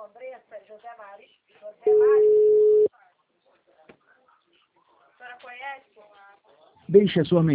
Andressa José Mário. José Mário. A senhora conhece? Deixe a sua